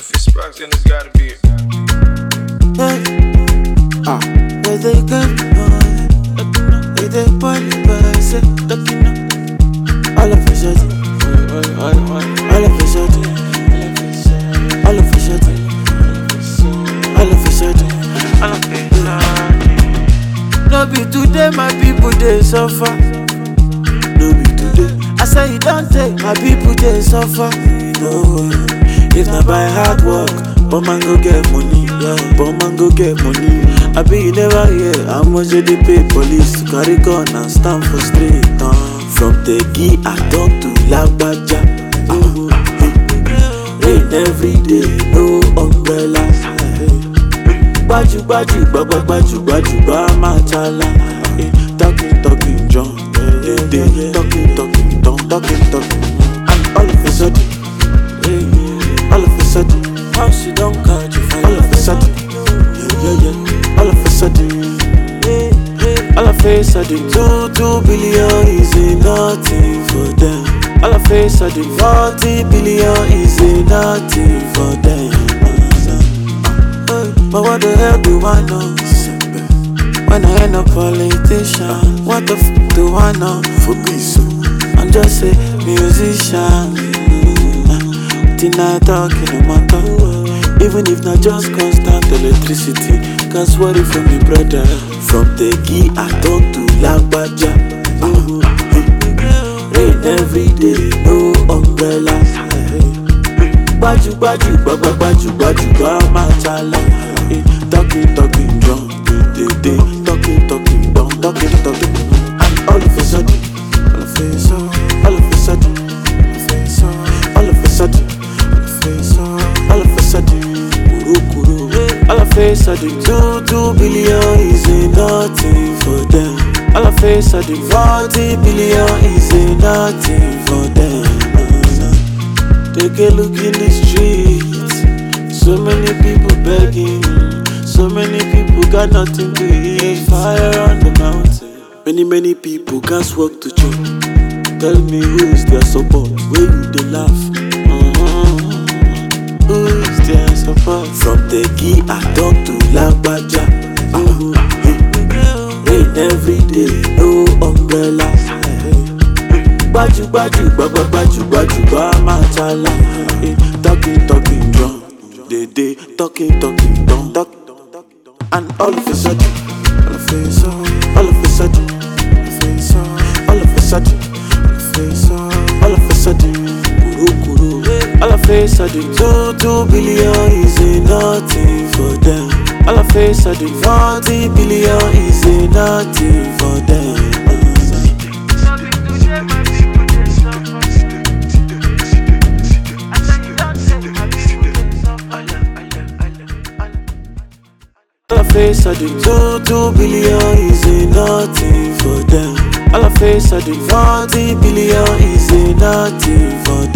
If it's sparks, then it's gotta be it. Where they come on, where they party by say, all of a sudden, all of a sudden, all of a sudden, all of a sudden, all of a sudden. No be today, my people they suffer. No be today. I say you don't take my people they suffer. No, if not by hard work, but man go get money. But man go get money. I be you never hear how much they pay police to carry gun and stand for street. From Tegi I talk to Lagbaja. Rain every day, no umbrella. Baju baju baju baju baju ba machala. Talking John, talking. And all of a sudden, all of a sudden, how she don't catch you fire. All of a sudden, yeah. All of a sudden, all of a sudden, 2 billion is nothing for them. All of a sudden, 40 billion is nothing for them. But what the hell do I know? When I ain't a politician, what the f do I know? For peace, I'm just a musician. Tina talking no matter. Even if not just constant electricity. Cause what if from me brother? From Tegi I talk to Lagbaja. Rain every day, no umbrella. Baju ba machala. Talking drum. Talking talking. And all of a sudden, all of a sudden, all of a sudden, all of a sudden, all of a sudden, all of a sudden, 2 billion is nothing for them. All of a sudden, 40 billion is nothing for them. Take a look in the streets, so many people begging, so many people got nothing to eat. Fire on the mountain, many people can't walk to church. Tell me who is their support? Where you they laugh? Who is their support? From Tegi I talk to Lagbaja. Rain every day, no umbrella. Baju ba machala. Talking drum. They talking drum. And all of a sudden, all of a sudden, all of a sudden, all of a sudden, all of a sudden, all of a sudden, 2 billion is nothing for them. All of a sudden, 40 billion is nothing for them. All of a sudden, 2 billion is nothing for them. All of a sudden, 40 billion is nothing for them.